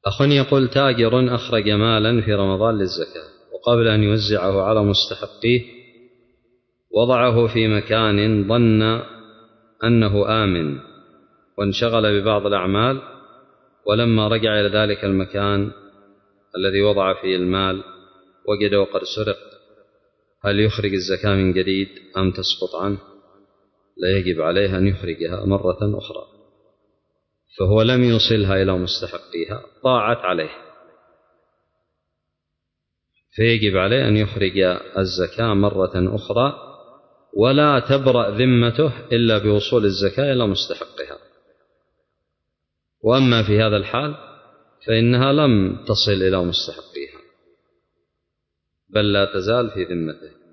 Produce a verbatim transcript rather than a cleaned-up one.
أخ يقول: تاجر أخرج مالا في رمضان للزكاة، وقبل أن يوزعه على مستحقيه وضعه في مكان ظن أنه آمن وانشغل ببعض الأعمال، ولما رجع إلى ذلك المكان الذي وضع فيه المال وجده قد سرق، هل يخرج الزكاة من جديد أم تسقط عنه؟ لا، يجب عليه أن يخرجها مرة أخرى، فهو لم يوصلها إلى مستحقيها، ضاعت عليه، فيجب عليه أن يخرج الزكاة مرة أخرى، ولا تبرأ ذمته إلا بوصول الزكاة إلى مستحقها. وأما في هذا الحال فإنها لم تصل إلى مستحقيها، بل لا تزال في ذمته.